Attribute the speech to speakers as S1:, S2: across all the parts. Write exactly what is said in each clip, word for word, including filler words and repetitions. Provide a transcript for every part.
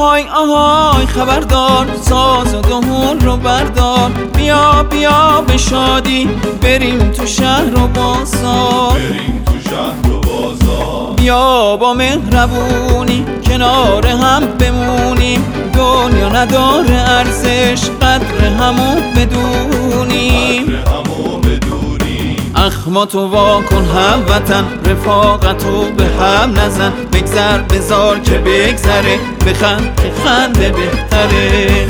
S1: آهای آهای خبردار، ساز و دهل رو بردار، بیا بیا به شادی بریم تو شهر و بازار،
S2: بریم تو شهر و بازار.
S1: بیا با مهربونی کنار هم بمونیم، دنیا نداره ارزش قدر همو بدونیم،
S2: قدر همو بدونیم.
S1: اخماتو وا کن هموطن، رفاقتو به هم نزن، بگذر بذار که بگذره، بخند که خنده بهتره.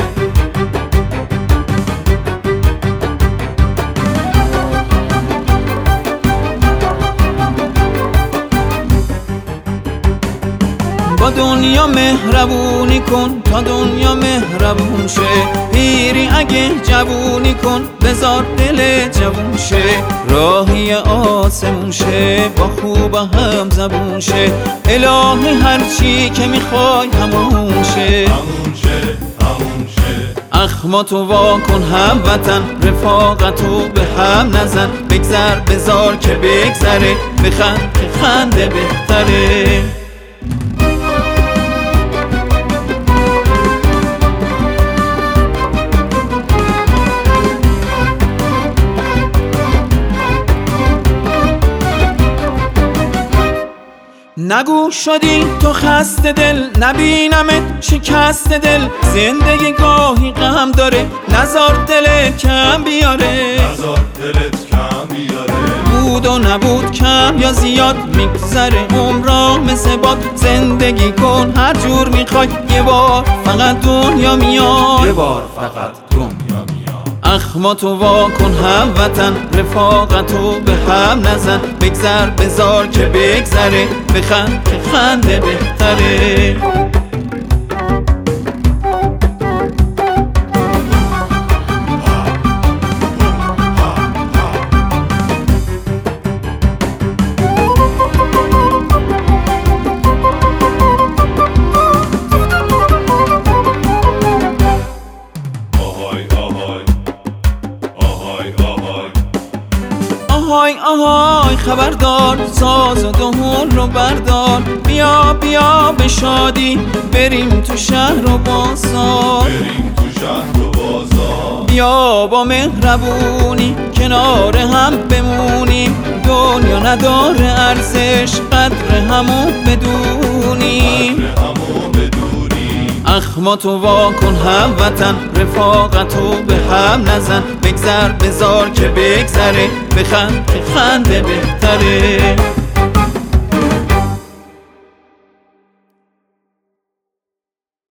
S1: با دنیا مهربونی کن تا دنیا مهربون شه، پیری اگه جوونی کن بذار دل جوون شه، راهی آسمون شه با خوب هم زبون شه، الهی هرچی که میخوای همون شه،
S2: همون شه همون شه.
S1: اخماتو وا کن هموطن، رفاقتو به هم نزن، بگذر بذار که بگذره، بخند که خنده بهتره. نگو شدی تو خسته دل، نبینمت شکست دل، زندگی گاهی غم داره، نزار دل کم بیاره،
S2: نزار دلت کم بیاره.
S1: بود و نبود کم یا زیاد، میگذره عمرا مثل باد، زندگی کن هر جور میخوای، یه بار فقط دنیا میاد،
S2: یه بار فقط دنیا میاد.
S1: اخماتو وا کن هموطن، رفاقتو به هم نزن، بگذر بذار که بگذره، بخند که خنده بهتره. آهای آهای خبردار، ساز و دهل رو بردار، بیا بیا به شادی بریم تو شهر و بازار،
S2: بریم تو شهر و بازار.
S1: بیا با مهربونی کنار هم بمونیم، دنیا نداره ارزش قدر همو بدونیم،
S2: قدر همو بدونیم.
S1: اخماتو وا کن هموطن، رفاقتو به هم نزن، بگذر بذار که بگذره، بخند که خنده بهتره.